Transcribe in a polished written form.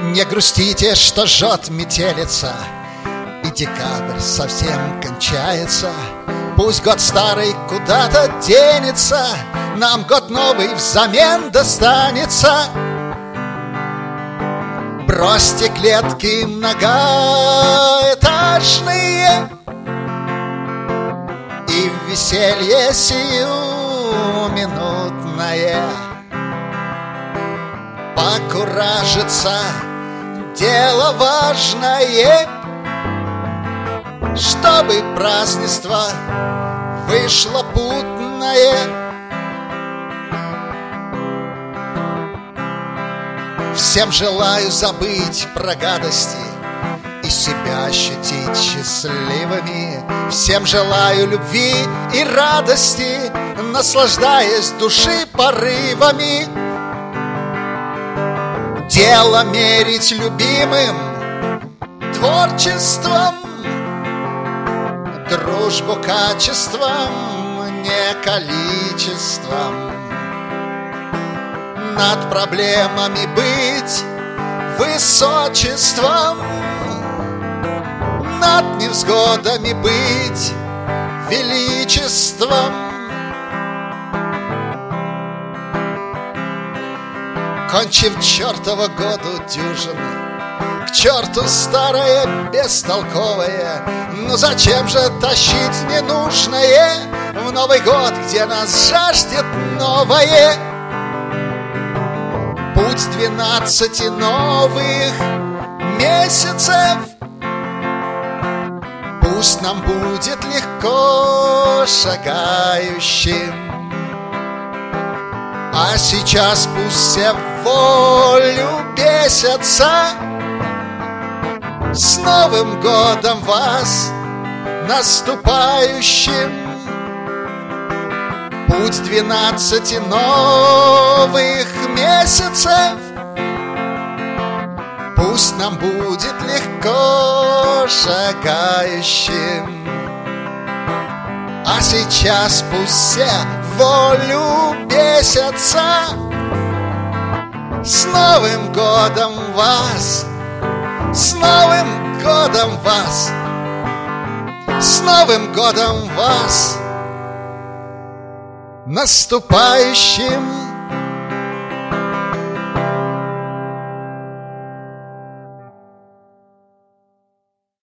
Не грустите, что жжет метелица, и декабрь совсем кончается. Пусть год старый куда-то денется, нам год новый взамен достанется. Бросьте клетки многоэтажные и в веселье сиюминутное покуражиться дело важное, чтобы празднество вышло путное. Всем желаю забыть про гадости и себя ощутить счастливыми. Всем желаю любви и радости, наслаждаясь души порывами. Дело мерить любимым творчеством, дружбу качеством, не количеством. Над проблемами быть высочеством, над невзгодами быть величеством. Кончив чертова году дюжину, к черту старое бестолковое. Ну зачем же тащить ненужное в Новый год, где нас жаждет новое? Путь 12 новых месяцев пусть нам будет легко шагающим. А сейчас пусть все в волю бесятся. С Новым годом вас наступающим! Путь 12 новых месяцев пусть нам будет легко шагающим. А сейчас пусть все в волю бесятся. С Новым годом вас! С Новым годом вас! С Новым годом вас! Наступающим!